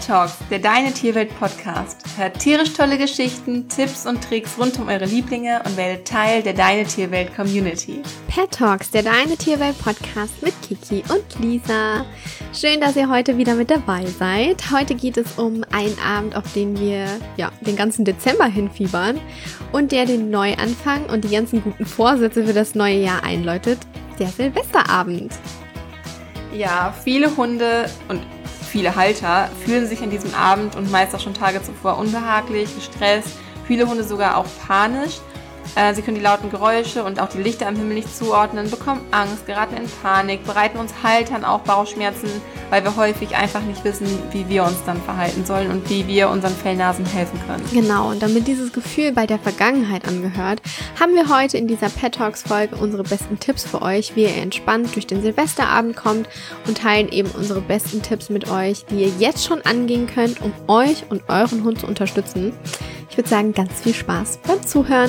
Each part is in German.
Pet Talks, der Deine Tierwelt Podcast. Hört tierisch tolle Geschichten, Tipps und Tricks rund um eure Lieblinge und werdet Teil der Deine Tierwelt Community. Pet Talks, der Deine Tierwelt Podcast mit Kiki und Lisa. Schön, dass ihr heute wieder mit dabei seid. Heute geht es um einen Abend, auf den wir den ganzen Dezember hinfiebern und der den Neuanfang und die ganzen guten Vorsätze für das neue Jahr einläutet, der Silvesterabend. Ja, viele Hunde und viele Halter fühlen sich an diesem Abend und meist auch schon Tage zuvor unbehaglich, gestresst, viele Hunde sogar auch panisch. Sie können die lauten Geräusche und auch die Lichter am Himmel nicht zuordnen, bekommen Angst, geraten in Panik, bereiten uns Haltern auch Bauchschmerzen, weil wir häufig einfach nicht wissen, wie wir uns dann verhalten sollen und wie wir unseren Fellnasen helfen können. Genau, und damit dieses Gefühl bei der Vergangenheit angehört, haben wir heute in dieser Pet Talks Folge unsere besten Tipps für euch, wie ihr entspannt durch den Silvesterabend kommt und teilen eben unsere besten Tipps mit euch, die ihr jetzt schon angehen könnt, um euch und euren Hund zu unterstützen. Ich würde sagen, ganz viel Spaß beim Zuhören.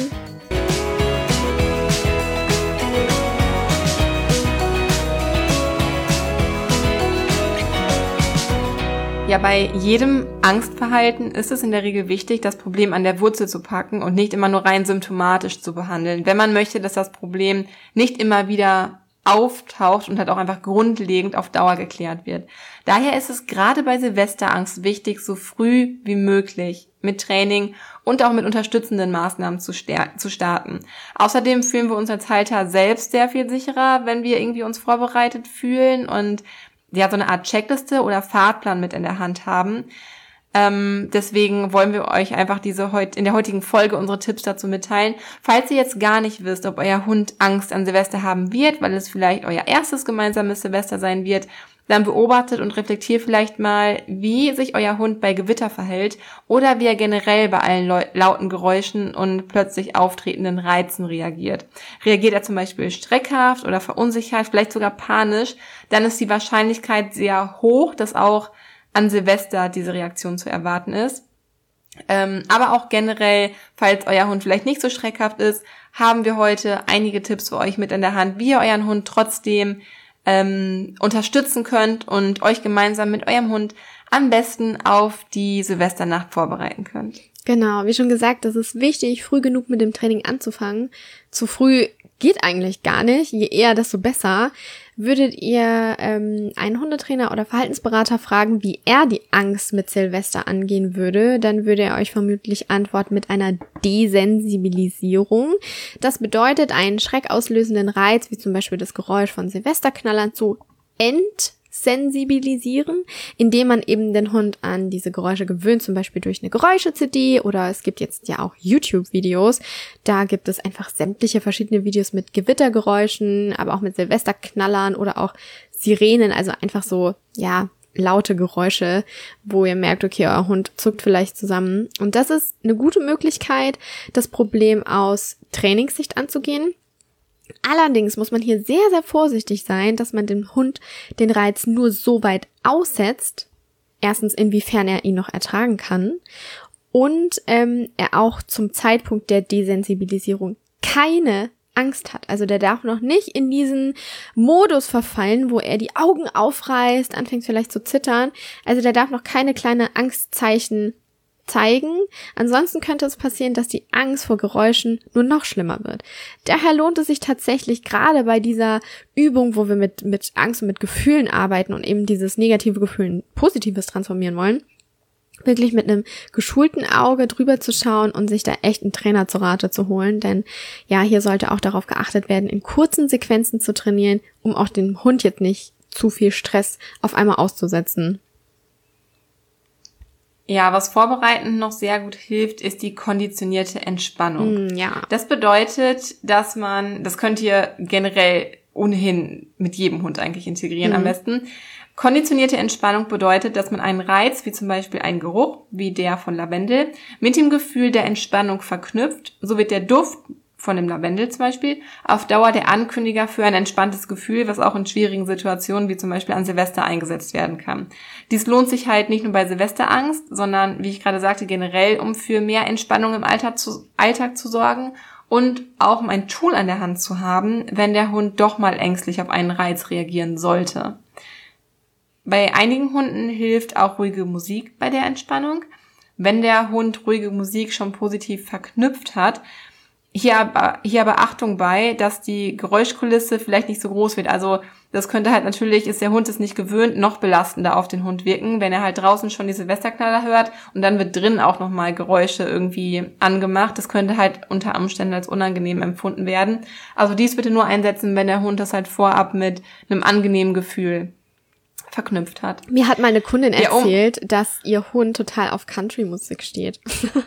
Ja, bei jedem Angstverhalten ist es in der Regel wichtig, das Problem an der Wurzel zu packen und nicht immer nur rein symptomatisch zu behandeln, wenn man möchte, dass das Problem nicht immer wieder auftaucht und halt auch einfach grundlegend auf Dauer geklärt wird. Daher ist es gerade bei Silvesterangst wichtig, so früh wie möglich mit Training und auch mit unterstützenden Maßnahmen zu starten. Außerdem fühlen wir uns als Halter selbst sehr viel sicherer, wenn wir irgendwie uns vorbereitet fühlen und so eine Art Checkliste oder Fahrplan mit in der Hand haben. Deswegen wollen wir euch einfach in der heutigen Folge unsere Tipps dazu mitteilen. Falls ihr jetzt gar nicht wisst, ob euer Hund Angst an Silvester haben wird, weil es vielleicht euer erstes gemeinsames Silvester sein wird, dann beobachtet und reflektiert vielleicht mal, wie sich euer Hund bei Gewitter verhält oder wie er generell bei allen lauten Geräuschen und plötzlich auftretenden Reizen reagiert. Reagiert er zum Beispiel schreckhaft oder verunsichert, vielleicht sogar panisch, dann ist die Wahrscheinlichkeit sehr hoch, dass auch an Silvester diese Reaktion zu erwarten ist. Aber auch generell, falls euer Hund vielleicht nicht so schreckhaft ist, haben wir heute einige Tipps für euch mit in der Hand, wie ihr euren Hund trotzdem unterstützen könnt und euch gemeinsam mit eurem Hund am besten auf die Silvesternacht vorbereiten könnt. Genau, wie schon gesagt, es ist wichtig, früh genug mit dem Training anzufangen. Zu früh geht eigentlich gar nicht, je eher, desto besser. Würdet ihr einen Hundetrainer oder Verhaltensberater fragen, wie er die Angst mit Silvester angehen würde, dann würde er euch vermutlich antworten mit einer Desensibilisierung. Das bedeutet, einen schreckauslösenden Reiz, wie zum Beispiel das Geräusch von Silvesterknallern, zu entsensibilisieren, indem man eben den Hund an diese Geräusche gewöhnt, zum Beispiel durch eine Geräusche-CD oder es gibt jetzt ja auch YouTube-Videos. Da gibt es einfach sämtliche verschiedene Videos mit Gewittergeräuschen, aber auch mit Silvesterknallern oder auch Sirenen, also einfach so, laute Geräusche, wo ihr merkt, okay, euer Hund zuckt vielleicht zusammen. Und das ist eine gute Möglichkeit, das Problem aus Trainingssicht anzugehen. Allerdings muss man hier sehr, sehr vorsichtig sein, dass man dem Hund den Reiz nur so weit aussetzt, erstens inwiefern er ihn noch ertragen kann und er auch zum Zeitpunkt der Desensibilisierung keine Angst hat. Also der darf noch nicht in diesen Modus verfallen, wo er die Augen aufreißt, anfängt vielleicht zu zittern. Also der darf noch keine kleinen Angstzeichen zeigen. Ansonsten könnte es passieren, dass die Angst vor Geräuschen nur noch schlimmer wird. Daher lohnt es sich tatsächlich gerade bei dieser Übung, wo wir mit Angst und mit Gefühlen arbeiten und eben dieses negative Gefühl in Positives transformieren wollen, wirklich mit einem geschulten Auge drüber zu schauen und sich da echt einen Trainer zu Rate zu holen, denn hier sollte auch darauf geachtet werden, in kurzen Sequenzen zu trainieren, um auch dem Hund jetzt nicht zu viel Stress auf einmal auszusetzen. Ja, was vorbereitend noch sehr gut hilft, ist die konditionierte Entspannung. Ja. Das bedeutet, das könnt ihr generell ohnehin mit jedem Hund eigentlich integrieren am besten. Konditionierte Entspannung bedeutet, dass man einen Reiz, wie zum Beispiel einen Geruch, wie der von Lavendel, mit dem Gefühl der Entspannung verknüpft. So wird der Duft von dem Lavendel zum Beispiel auf Dauer der Ankündiger für ein entspanntes Gefühl, was auch in schwierigen Situationen wie zum Beispiel an Silvester eingesetzt werden kann. Dies lohnt sich halt nicht nur bei Silvesterangst, sondern, wie ich gerade sagte, generell, um für mehr Entspannung im Alltag zu sorgen und auch um ein Tool an der Hand zu haben, wenn der Hund doch mal ängstlich auf einen Reiz reagieren sollte. Bei einigen Hunden hilft auch ruhige Musik bei der Entspannung. Wenn der Hund ruhige Musik schon positiv verknüpft hat, hier aber Achtung bei, dass die Geräuschkulisse vielleicht nicht so groß wird. Also das könnte halt natürlich, ist der Hund es nicht gewöhnt, noch belastender auf den Hund wirken, wenn er halt draußen schon die Silvesterknaller hört und dann wird drin auch nochmal Geräusche irgendwie angemacht. Das könnte halt unter Umständen als unangenehm empfunden werden. Also dies bitte nur einsetzen, wenn der Hund das halt vorab mit einem angenehmen Gefühl verknüpft hat. Mir hat meine Kundin erzählt, dass ihr Hund total auf Country-Musik steht.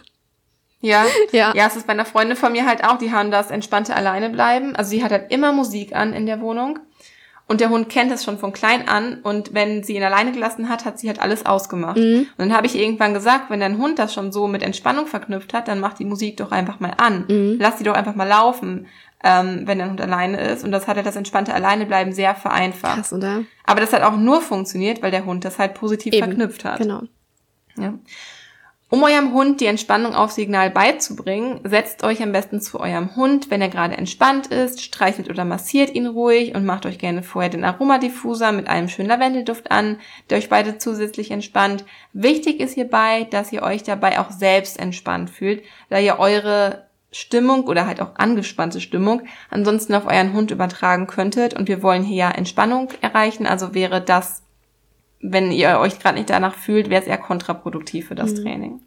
Ja, es ist bei einer Freundin von mir halt auch, die haben das entspannte Alleinebleiben. Also sie hat halt immer Musik an in der Wohnung und der Hund kennt es schon von klein an und wenn sie ihn alleine gelassen hat, hat sie halt alles ausgemacht. Und dann habe ich irgendwann gesagt, wenn dein Hund das schon so mit Entspannung verknüpft hat, dann mach die Musik doch einfach mal an. Lass die doch einfach mal laufen, wenn dein Hund alleine ist. Und das hat halt das entspannte Alleinebleiben sehr vereinfacht. Krass, oder? Aber das hat auch nur funktioniert, weil der Hund das halt positiv verknüpft hat. Genau. Ja. Um eurem Hund die Entspannung auf Signal beizubringen, setzt euch am besten zu eurem Hund, wenn er gerade entspannt ist, streichelt oder massiert ihn ruhig und macht euch gerne vorher den Aromadiffuser mit einem schönen Lavendelduft an, der euch beide zusätzlich entspannt. Wichtig ist hierbei, dass ihr euch dabei auch selbst entspannt fühlt, da ihr eure Stimmung oder halt auch angespannte Stimmung ansonsten auf euren Hund übertragen könntet und wir wollen hier ja Entspannung erreichen, also wäre das, wenn ihr euch gerade nicht danach fühlt, wäre es eher kontraproduktiv für das Training.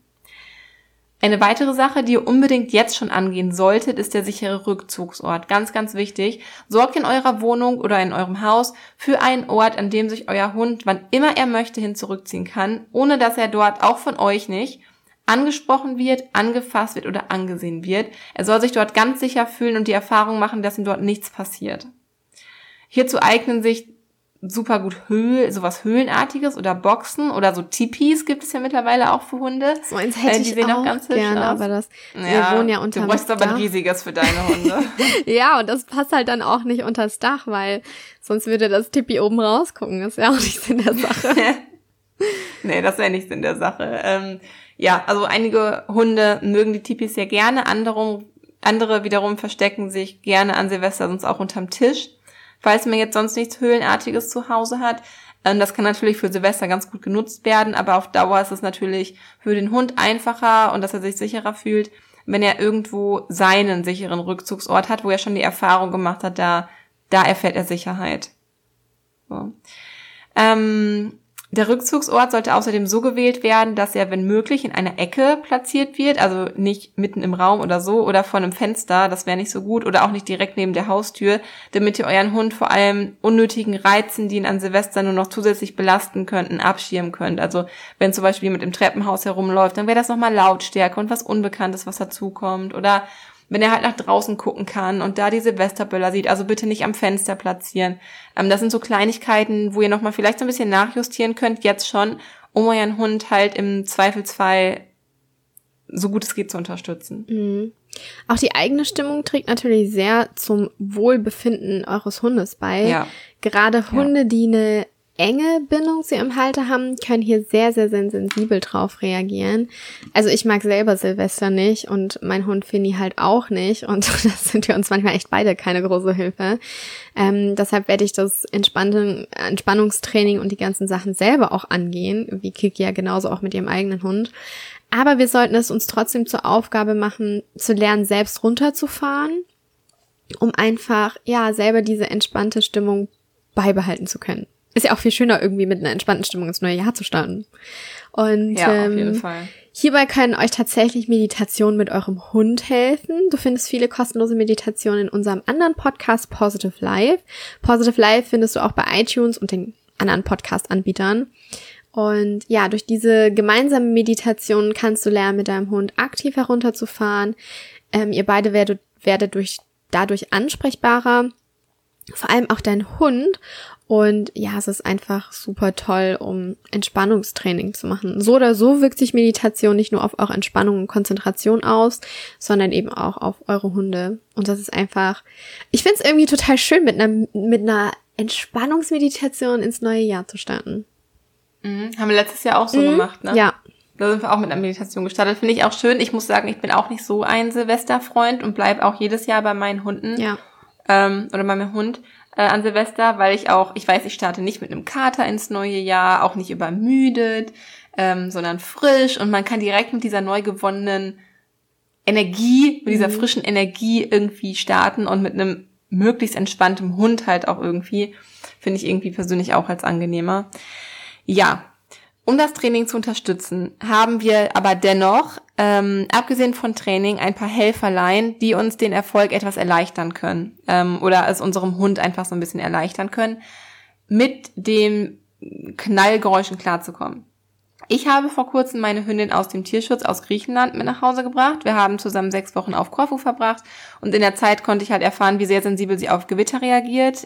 Eine weitere Sache, die ihr unbedingt jetzt schon angehen solltet, ist der sichere Rückzugsort. Ganz, ganz wichtig. Sorgt in eurer Wohnung oder in eurem Haus für einen Ort, an dem sich euer Hund, wann immer er möchte, hin zurückziehen kann, ohne dass er dort, auch von euch nicht, angesprochen wird, angefasst wird oder angesehen wird. Er soll sich dort ganz sicher fühlen und die Erfahrung machen, dass ihm dort nichts passiert. Hierzu eignen sich super gut sowas Höhlenartiges oder Boxen oder so Tipis gibt es ja mittlerweile auch für Hunde. So eins hätte ich auch ganz gerne, aber wir wohnen ja unterm Dach. Du bräuchst aber ein riesiges für deine Hunde. Ja, und das passt halt dann auch nicht unters Dach, weil sonst würde das Tipi oben rausgucken. Das ist ja auch nicht Sinn der Sache. Nee, das wäre nicht Sinn der Sache. Ja, also einige Hunde mögen die Tipis sehr gerne, andere wiederum verstecken sich gerne an Silvester, sonst auch unterm Tisch. Falls man jetzt sonst nichts Höhlenartiges zu Hause hat. Das kann natürlich für Silvester ganz gut genutzt werden, aber auf Dauer ist es natürlich für den Hund einfacher und dass er sich sicherer fühlt, wenn er irgendwo seinen sicheren Rückzugsort hat, wo er schon die Erfahrung gemacht hat, da erfährt er Sicherheit. So. Der Rückzugsort sollte außerdem so gewählt werden, dass er, wenn möglich, in einer Ecke platziert wird, also nicht mitten im Raum oder so oder vor einem Fenster, das wäre nicht so gut, oder auch nicht direkt neben der Haustür, damit ihr euren Hund vor allem unnötigen Reizen, die ihn an Silvester nur noch zusätzlich belasten könnten, abschirmen könnt. Also wenn zum Beispiel jemand im Treppenhaus herumläuft, dann wäre das nochmal Lautstärke und was Unbekanntes, was dazukommt, oder wenn er halt nach draußen gucken kann und da die Silvesterböller sieht, also bitte nicht am Fenster platzieren. Das sind so Kleinigkeiten, wo ihr nochmal vielleicht so ein bisschen nachjustieren könnt, jetzt schon, um euren Hund halt im Zweifelsfall so gut es geht zu unterstützen. Mhm. Auch die eigene Stimmung trägt natürlich sehr zum Wohlbefinden eures Hundes bei. Ja. Gerade Hunde, die eine enge Bindung zu ihrem Halter haben, können hier sehr, sehr, sehr sensibel drauf reagieren. Also ich mag selber Silvester nicht und mein Hund Finny halt auch nicht und das sind wir uns manchmal echt beide keine große Hilfe. Deshalb werde ich das Entspannungstraining und die ganzen Sachen selber auch angehen, wie Kiki ja genauso auch mit ihrem eigenen Hund. Aber wir sollten es uns trotzdem zur Aufgabe machen, zu lernen, selbst runterzufahren, um einfach, ja, selber diese entspannte Stimmung beibehalten zu können. Ist ja auch viel schöner, irgendwie mit einer entspannten Stimmung ins neue Jahr zu starten. Und ja, auf jeden Fall. Hierbei können euch tatsächlich Meditationen mit eurem Hund helfen. Du findest viele kostenlose Meditationen in unserem anderen Podcast Positive Life. Positive Life findest du auch bei iTunes und den anderen Podcast-Anbietern. Und ja, durch diese gemeinsame Meditation kannst du lernen, mit deinem Hund aktiv herunterzufahren. Ihr beide werdet dadurch ansprechbarer, vor allem auch dein Hund. Und ja, es ist einfach super toll, um Entspannungstraining zu machen. So oder so wirkt sich Meditation nicht nur auf eure Entspannung und Konzentration aus, sondern eben auch auf eure Hunde. Und das ist einfach, ich finde es irgendwie total schön, mit einer Entspannungsmeditation ins neue Jahr zu starten. Mhm. Haben wir letztes Jahr auch so gemacht, ne? Ja. Da sind wir auch mit einer Meditation gestartet. Finde ich auch schön. Ich muss sagen, ich bin auch nicht so ein Silvesterfreund und bleibe auch jedes Jahr bei meinen Hunden. Ja. Oder bei meinem Hund. an Silvester, weil ich weiß, ich starte nicht mit einem Kater ins neue Jahr, auch nicht übermüdet, sondern frisch und man kann direkt mit dieser neu gewonnenen Energie, mit dieser frischen Energie irgendwie starten und mit einem möglichst entspannten Hund halt auch irgendwie, finde ich irgendwie persönlich auch als angenehmer. Ja, um das Training zu unterstützen, haben wir aber dennoch, abgesehen von Training, ein paar Helferlein, die uns den Erfolg etwas erleichtern können oder es unserem Hund einfach so ein bisschen erleichtern können, mit dem Knallgeräuschen klarzukommen. Ich habe vor kurzem meine Hündin aus dem Tierschutz aus Griechenland mit nach Hause gebracht. Wir haben zusammen 6 Wochen auf Korfu verbracht und in der Zeit konnte ich halt erfahren, wie sehr sensibel sie auf Gewitter reagiert.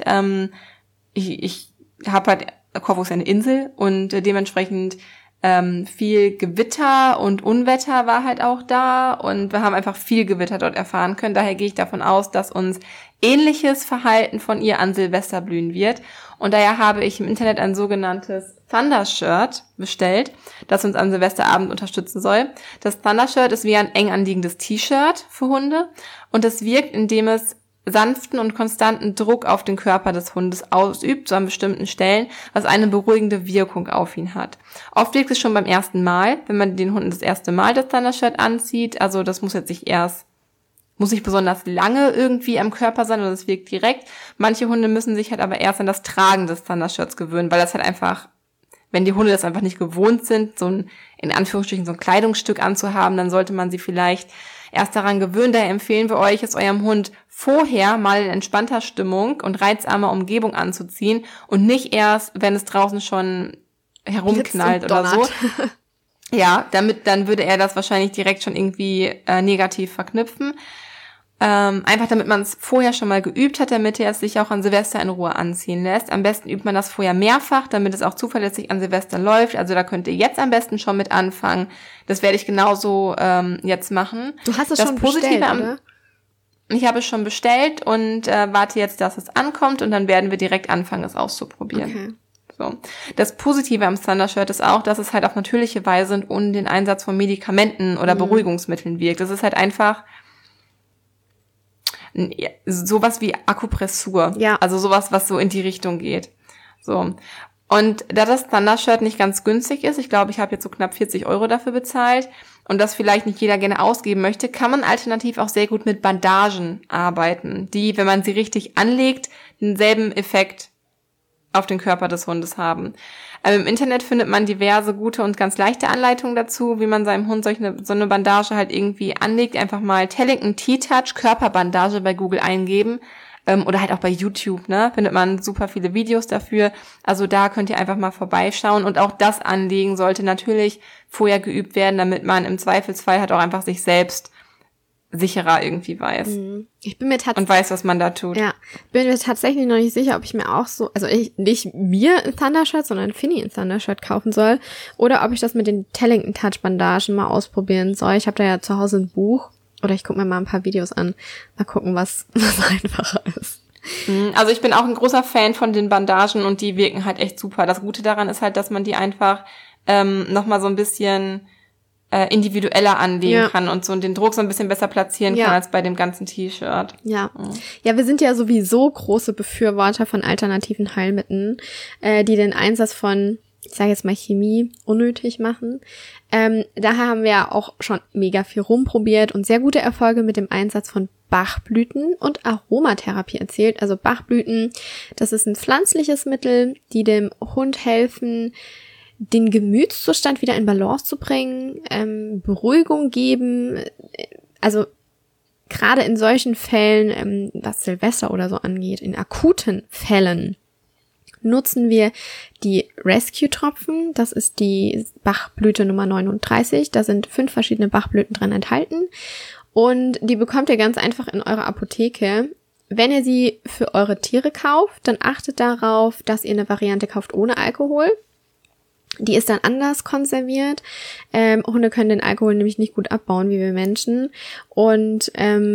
Ich habe halt, Korfu ist eine Insel und dementsprechend viel Gewitter und Unwetter war halt auch da und wir haben einfach viel Gewitter dort erfahren können. Daher gehe ich davon aus, dass uns ähnliches Verhalten von ihr an Silvester blühen wird. Und daher habe ich im Internet ein sogenanntes Thunder-Shirt bestellt, das uns am Silvesterabend unterstützen soll. Das Thunder-Shirt ist wie ein eng anliegendes T-Shirt für Hunde und es wirkt, indem es sanften und konstanten Druck auf den Körper des Hundes ausübt, so an bestimmten Stellen, was eine beruhigende Wirkung auf ihn hat. Oft wirkt es schon beim ersten Mal, wenn man den Hunden das erste Mal das Thunder-Shirt anzieht. Also das muss nicht besonders lange irgendwie am Körper sein, oder es wirkt direkt. Manche Hunde müssen sich halt aber erst an das Tragen des Thunder-Shirts gewöhnen, weil das halt einfach, wenn die Hunde das einfach nicht gewohnt sind, so ein, in Anführungsstrichen, so ein Kleidungsstück anzuhaben, dann sollte man sie vielleicht erst daran gewöhnen. Daher empfehlen wir euch, es eurem Hund vorher mal in entspannter Stimmung und reizarmer Umgebung anzuziehen und nicht erst, wenn es draußen schon herumknallt oder so. Ja, dann würde er das wahrscheinlich direkt schon irgendwie negativ verknüpfen. Einfach damit man es vorher schon mal geübt hat, damit er es sich auch an Silvester in Ruhe anziehen lässt. Am besten übt man das vorher mehrfach, damit es auch zuverlässig an Silvester läuft. Also da könnt ihr jetzt am besten schon mit anfangen. Das werde ich genauso jetzt machen. Du hast es schon bestellt, oder? Ich habe es schon bestellt und warte jetzt, dass es ankommt und dann werden wir direkt anfangen, es auszuprobieren. Okay. So. Das Positive am Thunder-Shirt ist auch, dass es halt auf natürliche Weise und ohne den Einsatz von Medikamenten oder Beruhigungsmitteln wirkt. Das ist halt einfach sowas wie Akupressur. Ja. Also sowas, was so in die Richtung geht. So. Und da das Thunder-Shirt nicht ganz günstig ist, ich glaube, ich habe jetzt so knapp 40 € dafür bezahlt und das vielleicht nicht jeder gerne ausgeben möchte, kann man alternativ auch sehr gut mit Bandagen arbeiten, die, wenn man sie richtig anlegt, denselben Effekt auf den Körper des Hundes haben. Im Internet findet man diverse gute und ganz leichte Anleitungen dazu, wie man seinem Hund so eine Bandage halt irgendwie anlegt. Einfach mal Tellington T-Touch Körperbandage bei Google eingeben oder halt auch bei YouTube, ne? Findet man super viele Videos dafür. Also da könnt ihr einfach mal vorbeischauen und auch das Anlegen sollte natürlich vorher geübt werden, damit man im Zweifelsfall halt auch einfach sich selbst sicherer irgendwie weiß. Ich bin mir und weiß, was man da tut. Ja, bin mir tatsächlich noch nicht sicher, ob ich mir auch so, also ich nicht mir ein Thunder-Shirt, sondern Finny ein Thunder-Shirt kaufen soll oder ob ich das mit den Tellington Touch Bandagen mal ausprobieren soll. Ich habe da ja zu Hause ein Buch oder ich gucke mir mal ein paar Videos an. Mal gucken, was einfacher ist. Also ich bin auch ein großer Fan von den Bandagen und die wirken halt echt super. Das Gute daran ist halt, dass man die einfach nochmal so ein bisschen individueller anlegen kann und so den Druck so ein bisschen besser platzieren kann als bei dem ganzen T-Shirt. Ja, wir sind ja sowieso große Befürworter von alternativen Heilmitteln, die den Einsatz von, ich sage jetzt mal Chemie, unnötig machen. Daher haben wir ja auch schon mega viel rumprobiert und sehr gute Erfolge mit dem Einsatz von Bachblüten und Aromatherapie erzielt. Also Bachblüten, das ist ein pflanzliches Mittel, die dem Hund helfen, den Gemütszustand wieder in Balance zu bringen, Beruhigung geben, also gerade in solchen Fällen, was Silvester oder so angeht, in akuten Fällen, nutzen wir die Rescue-Tropfen, das ist die Bachblüte Nummer 39, da sind 5 verschiedene Bachblüten drin enthalten und die bekommt ihr ganz einfach in eurer Apotheke. Wenn ihr sie für eure Tiere kauft, dann achtet darauf, dass ihr eine Variante kauft ohne Alkohol. Die ist dann anders konserviert. Hunde können den Alkohol nämlich nicht gut abbauen, wie wir Menschen. Und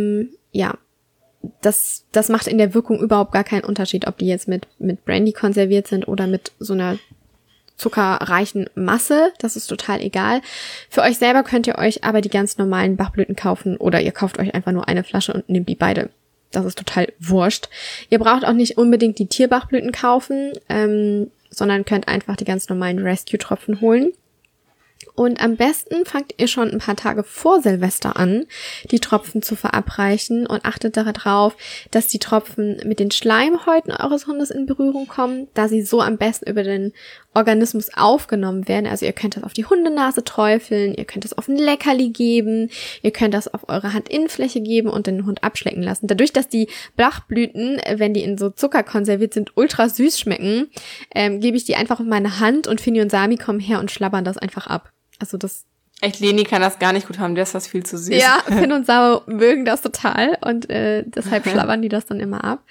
das macht in der Wirkung überhaupt gar keinen Unterschied, ob die jetzt mit Brandy konserviert sind oder mit so einer zuckerreichen Masse. Das ist total egal. Für euch selber könnt ihr euch aber die ganz normalen Bachblüten kaufen oder ihr kauft euch einfach nur eine Flasche und nehmt die beide das ist total wurscht. Ihr braucht auch nicht unbedingt die Tierbachblüten kaufen, sondern könnt einfach die ganz normalen Rescue-Tropfen holen. Und am besten fangt ihr schon ein paar Tage vor Silvester an, die Tropfen zu verabreichen und achtet darauf, dass die Tropfen mit den Schleimhäuten eures Hundes in Berührung kommen, da sie so am besten über den Organismus aufgenommen werden. Also ihr könnt das auf die Hundenase träufeln, ihr könnt das auf ein Leckerli geben, ihr könnt das auf eure Handinnenfläche geben und den Hund abschlecken lassen. Dadurch, dass die Bachblüten, wenn die in so Zucker konserviert sind, ultra süß schmecken, gebe ich die einfach auf meine Hand und Fini und Sami kommen her und schlabbern das einfach ab. Also das... Echt, Leni kann das gar nicht gut haben, der ist das viel zu süß. Ja, Finn und Sami mögen das total und deshalb schlabbern die das dann immer ab.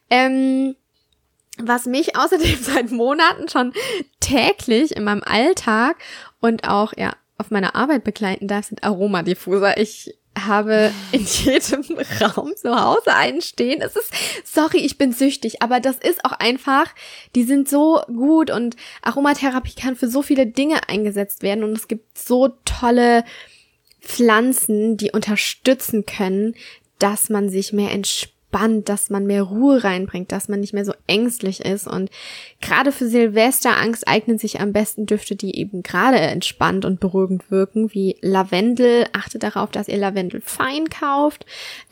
Was mich außerdem seit Monaten schon täglich in meinem Alltag und auch ja auf meiner Arbeit begleiten darf, sind Aromadiffuser. Ich habe in jedem Raum zu Hause einen stehen. Es ist, sorry, ich bin süchtig, aber das ist auch einfach, die sind so gut und Aromatherapie kann für so viele Dinge eingesetzt werden und es gibt so tolle Pflanzen, die unterstützen können, dass man sich mehr entspannt, dass man mehr Ruhe reinbringt, dass man nicht mehr so ängstlich ist und gerade für Silvesterangst eignen sich am besten Düfte, die eben gerade entspannt und beruhigend wirken, wie Lavendel. Achtet darauf, dass ihr Lavendel fein kauft,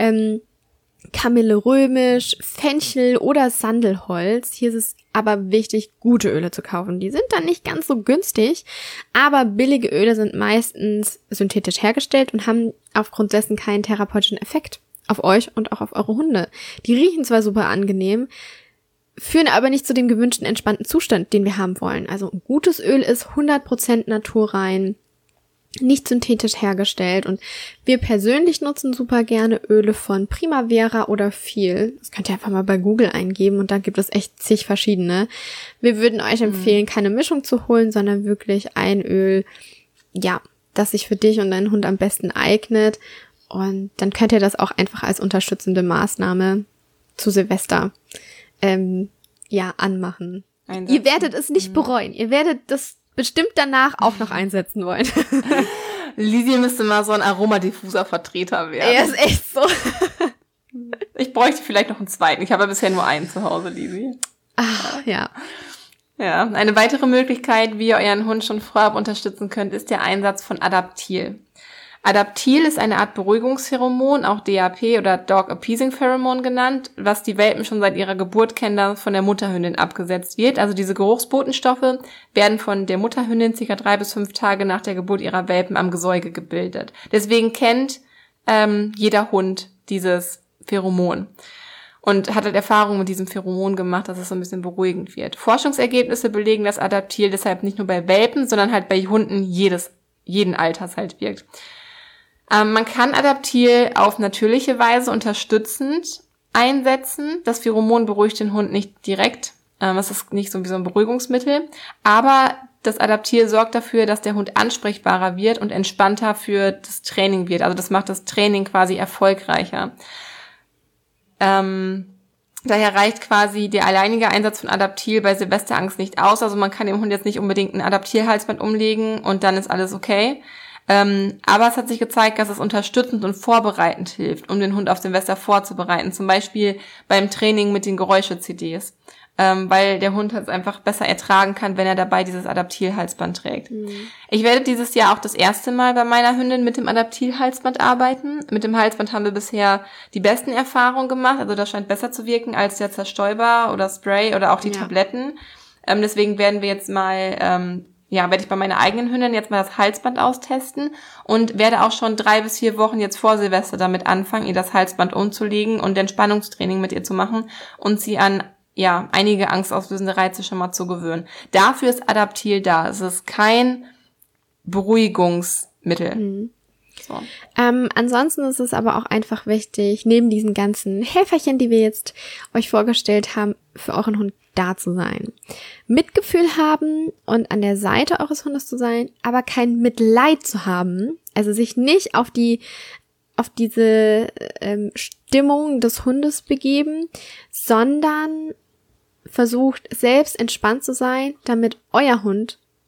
Kamille römisch, Fenchel oder Sandelholz. Hier ist es aber wichtig, gute Öle zu kaufen. Die sind dann nicht ganz so günstig, aber billige Öle sind meistens synthetisch hergestellt und haben aufgrund dessen keinen therapeutischen Effekt auf euch und auch auf eure Hunde. Die riechen zwar super angenehm, führen aber nicht zu dem gewünschten entspannten Zustand, den wir haben wollen. Also ein gutes Öl ist 100% naturrein, nicht synthetisch hergestellt und wir persönlich nutzen super gerne Öle von Primavera oder Feel. Das könnt ihr einfach mal bei Google eingeben und da gibt es echt zig verschiedene. Wir würden euch empfehlen, keine Mischung zu holen, sondern wirklich ein Öl, ja, das sich für dich und deinen Hund am besten eignet. Und dann könnt ihr das auch einfach als unterstützende Maßnahme zu Silvester anmachen. Einsetzen. Ihr werdet es nicht bereuen. Ihr werdet das bestimmt danach auch noch einsetzen wollen. Lisi müsste mal so ein Aromadiffuser-Vertreter werden. Ja, ist echt so. Ich bräuchte vielleicht noch einen zweiten. Ich habe ja bisher nur einen zu Hause, Lisi. Ach, ja. Ja, eine weitere Möglichkeit, wie ihr euren Hund schon vorab unterstützen könnt, ist der Einsatz von Adaptil. Adaptil ist eine Art Beruhigungspheromon, auch DAP oder Dog Appeasing Pheromon genannt, was die Welpen schon seit ihrer Geburt kennen, da von der Mutterhündin abgesetzt wird. Also diese Geruchsbotenstoffe werden von der Mutterhündin ca. 3 bis 5 Tage nach der Geburt ihrer Welpen am Gesäuge gebildet. Deswegen kennt jeder Hund dieses Pheromon und hat halt Erfahrung mit diesem Pheromon gemacht, dass es so ein bisschen beruhigend wird. Forschungsergebnisse belegen, dass Adaptil deshalb nicht nur bei Welpen, sondern halt bei Hunden jeden Alters halt wirkt. Man kann Adaptil auf natürliche Weise unterstützend einsetzen. Das Pheromon beruhigt den Hund nicht direkt. Es ist nicht so wie so ein Beruhigungsmittel. Aber das Adaptil sorgt dafür, dass der Hund ansprechbarer wird und entspannter für das Training wird. Also das macht das Training quasi erfolgreicher. Daher reicht quasi der alleinige Einsatz von Adaptil bei Silvesterangst nicht aus. Also man kann dem Hund jetzt nicht unbedingt ein Adaptil-Halsband umlegen und dann ist alles okay. Aber es hat sich gezeigt, dass es unterstützend und vorbereitend hilft, um den Hund auf Silvester vorzubereiten. Zum Beispiel beim Training mit den Geräusche-CDs. Weil der Hund es einfach besser ertragen kann, wenn er dabei dieses Adaptil-Halsband trägt. Mhm. Ich werde dieses Jahr auch das erste Mal bei meiner Hündin mit dem Adaptil-Halsband arbeiten. Mit dem Halsband haben wir bisher die besten Erfahrungen gemacht. Also das scheint besser zu wirken als der Zerstäuber oder Spray oder auch die Tabletten. Deswegen werden wir jetzt mal... werde ich bei meiner eigenen Hündin jetzt mal das Halsband austesten und werde auch schon 3 bis 4 Wochen jetzt vor Silvester damit anfangen, ihr das Halsband umzulegen und Entspannungstraining mit ihr zu machen und sie an einige angstauslösende Reize schon mal zu gewöhnen. Dafür ist Adaptil da. Es ist kein Beruhigungsmittel. Mhm. So. Ansonsten ist es aber auch einfach wichtig, neben diesen ganzen Helferchen, die wir jetzt euch vorgestellt haben, für euren Hund da zu sein. Mitgefühl haben und an der Seite eures Hundes zu sein, aber kein Mitleid zu haben. Also sich nicht auf diese Stimmung des Hundes begeben, sondern versucht selbst entspannt zu sein, damit euer Hund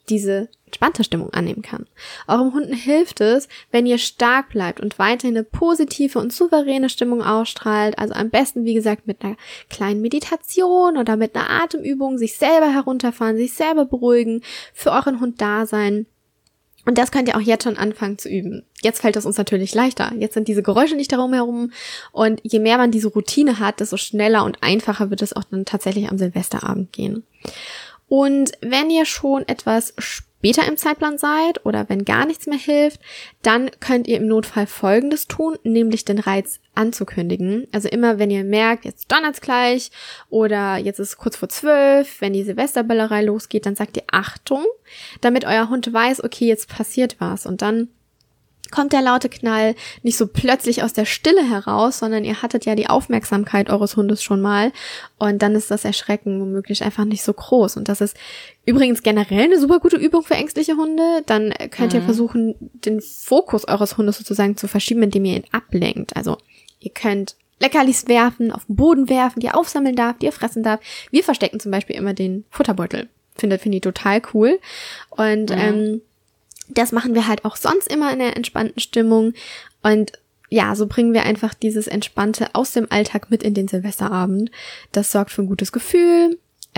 diese entspannte Stimmung annehmen kann. Eurem Hund hilft es, wenn ihr stark bleibt und weiterhin eine positive und souveräne Stimmung ausstrahlt. Also am besten, wie gesagt, mit einer kleinen Meditation oder mit einer Atemübung, sich selber herunterfahren, sich selber beruhigen, für euren Hund da sein. Und das könnt ihr auch jetzt schon anfangen zu üben. Jetzt fällt es uns natürlich leichter. Jetzt sind diese Geräusche nicht darum herum. Und je mehr man diese Routine hat, desto schneller und einfacher wird es auch dann tatsächlich am Silvesterabend gehen. Und wenn ihr schon etwas später im Zeitplan seid oder wenn gar nichts mehr hilft, dann könnt ihr im Notfall Folgendes tun, nämlich den Reiz anzukündigen. Also immer, wenn ihr merkt, jetzt donnert's gleich oder jetzt ist es kurz vor 12, wenn die Silvesterböllerei losgeht, dann sagt ihr Achtung, damit euer Hund weiß, okay, jetzt passiert was. Und dann kommt der laute Knall nicht so plötzlich aus der Stille heraus, sondern ihr hattet ja die Aufmerksamkeit eures Hundes schon mal und dann ist das Erschrecken womöglich einfach nicht so groß. Und das ist übrigens generell eine super gute Übung für ängstliche Hunde. Dann könnt ihr versuchen, den Fokus eures Hundes sozusagen zu verschieben, indem ihr ihn ablenkt. Also ihr könnt Leckerlis werfen, auf den Boden werfen, die ihr aufsammeln darf, die ihr fressen darf. Wir verstecken zum Beispiel immer den Futterbeutel. Finde ich total cool. Und das machen wir halt auch sonst immer in der entspannten Stimmung. Und ja, so bringen wir einfach dieses Entspannte aus dem Alltag mit in den Silvesterabend. Das sorgt für ein gutes Gefühl.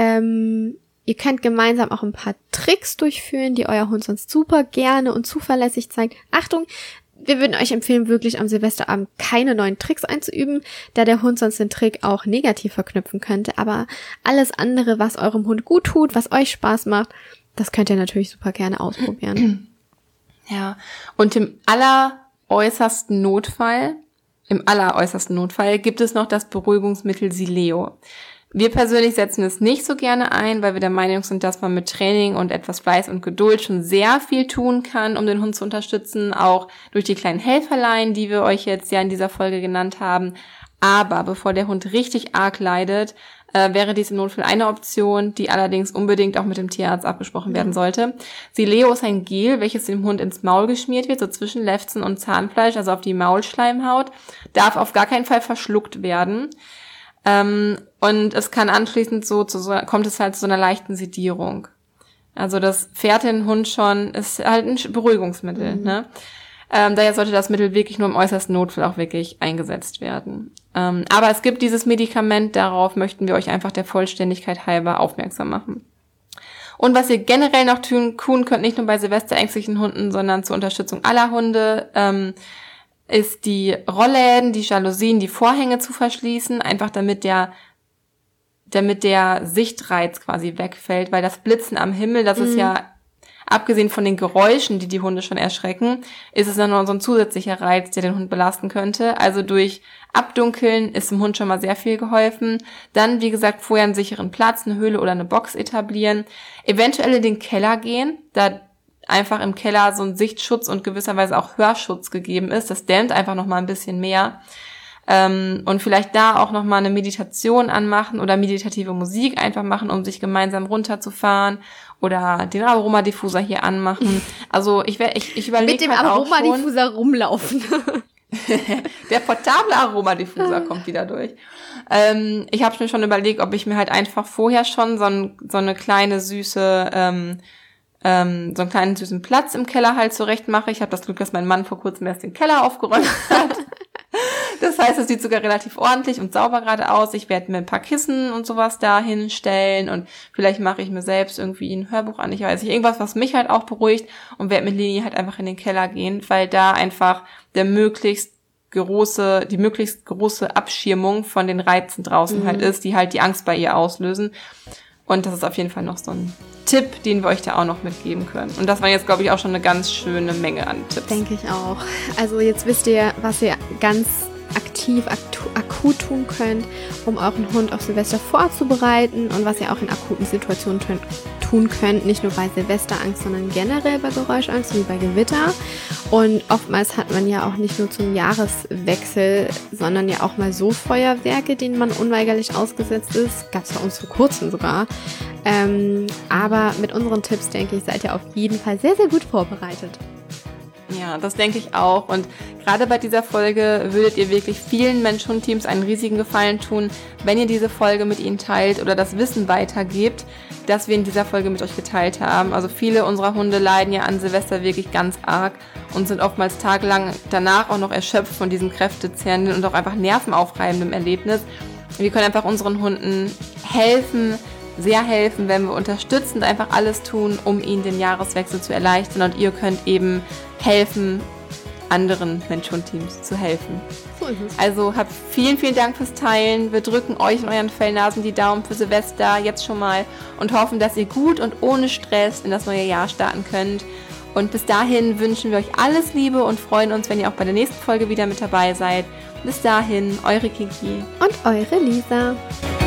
Ihr könnt gemeinsam auch ein paar Tricks durchführen, die euer Hund sonst super gerne und zuverlässig zeigt. Achtung, wir würden euch empfehlen, wirklich am Silvesterabend keine neuen Tricks einzuüben, da der Hund sonst den Trick auch negativ verknüpfen könnte. Aber alles andere, was eurem Hund gut tut, was euch Spaß macht, das könnt ihr natürlich super gerne ausprobieren. Ja, und im alleräußersten Notfall gibt es noch das Beruhigungsmittel Sileo. Wir persönlich setzen es nicht so gerne ein, weil wir der Meinung sind, dass man mit Training und etwas Fleiß und Geduld schon sehr viel tun kann, um den Hund zu unterstützen, auch durch die kleinen Helferlein, die wir euch jetzt ja in dieser Folge genannt haben. Aber bevor der Hund richtig arg leidet, wäre dies im Notfall eine Option, die allerdings unbedingt auch mit dem Tierarzt abgesprochen werden sollte. Sileo ist ein Gel, welches dem Hund ins Maul geschmiert wird, so zwischen Lefzen und Zahnfleisch, also auf die Maulschleimhaut, darf auf gar keinen Fall verschluckt werden. Und es kann anschließend kommt es halt zu so einer leichten Sedierung. Also das fährt den Hund schon, ist halt ein Beruhigungsmittel, ne? Daher sollte das Mittel wirklich nur im äußersten Notfall auch wirklich eingesetzt werden. Aber es gibt dieses Medikament, darauf möchten wir euch einfach der Vollständigkeit halber aufmerksam machen. Und was ihr generell noch tun könnt, nicht nur bei silvesterängstlichen Hunden, sondern zur Unterstützung aller Hunde, ist die Rollläden, die Jalousien, die Vorhänge zu verschließen, einfach damit der Sichtreiz quasi wegfällt, weil das Blitzen am Himmel, das ist ja, abgesehen von den Geräuschen, die die Hunde schon erschrecken, ist es dann noch so ein zusätzlicher Reiz, der den Hund belasten könnte. Also durch Abdunkeln ist dem Hund schon mal sehr viel geholfen. Dann, wie gesagt, vorher einen sicheren Platz, eine Höhle oder eine Box etablieren. Eventuell in den Keller gehen, da einfach im Keller so ein Sichtschutz und gewisserweise auch Hörschutz gegeben ist. Das dämmt einfach noch mal ein bisschen mehr. Und vielleicht da auch noch mal eine Meditation anmachen oder meditative Musik einfach machen, um sich gemeinsam runterzufahren oder den Aromadiffuser hier anmachen. Also ich überlege mit dem Aromadiffuser rumlaufen. Der portable Aromadiffuser kommt wieder durch. Ich habe mir schon überlegt, ob ich mir halt einfach vorher schon so einen kleinen süßen Platz im Keller halt zurecht mache. Ich habe das Glück, dass mein Mann vor kurzem erst den Keller aufgeräumt hat. Das heißt, es sieht sogar relativ ordentlich und sauber gerade aus. Ich werde mir ein paar Kissen und sowas da hinstellen und vielleicht mache ich mir selbst irgendwie ein Hörbuch an. Ich weiß nicht, irgendwas, was mich halt auch beruhigt und werde mit Leni halt einfach in den Keller gehen, weil da einfach die möglichst große Abschirmung von den Reizen draußen halt ist, die halt die Angst bei ihr auslösen. Und das ist auf jeden Fall noch so ein Tipp, den wir euch da auch noch mitgeben können. Und das war jetzt, glaube ich, auch schon eine ganz schöne Menge an Tipps. Denke ich auch. Also jetzt wisst ihr, was ihr ganz akut tun könnt, um euren Hund auf Silvester vorzubereiten und was ihr auch in akuten Situationen tun könnt, nicht nur bei Silvesterangst, sondern generell bei Geräuschangst wie bei Gewitter. Und oftmals hat man ja auch nicht nur zum Jahreswechsel, sondern ja auch mal so Feuerwerke, denen man unweigerlich ausgesetzt ist. Gab es bei uns vor kurzem sogar. Aber mit unseren Tipps, denke ich, seid ihr auf jeden Fall sehr, sehr gut vorbereitet. Ja, das denke ich auch. Und gerade bei dieser Folge würdet ihr wirklich vielen Mensch-Hund-Teams einen riesigen Gefallen tun, wenn ihr diese Folge mit ihnen teilt oder das Wissen weitergebt, das wir in dieser Folge mit euch geteilt haben. Also viele unserer Hunde leiden ja an Silvester wirklich ganz arg und sind oftmals tagelang danach auch noch erschöpft von diesem kräftezehrenden und auch einfach nervenaufreibenden Erlebnis. Wir können einfach unseren Hunden helfen, sehr helfen, wenn wir unterstützend einfach alles tun, um ihnen den Jahreswechsel zu erleichtern, und ihr könnt eben helfen, anderen Mensch-Hund-Teams zu helfen. So ist es. Also habt vielen, vielen Dank fürs Teilen. Wir drücken euch und euren Fellnasen die Daumen für Silvester jetzt schon mal und hoffen, dass ihr gut und ohne Stress in das neue Jahr starten könnt. Und bis dahin wünschen wir euch alles Liebe und freuen uns, wenn ihr auch bei der nächsten Folge wieder mit dabei seid. Bis dahin, eure Kiki Und eure Lisa.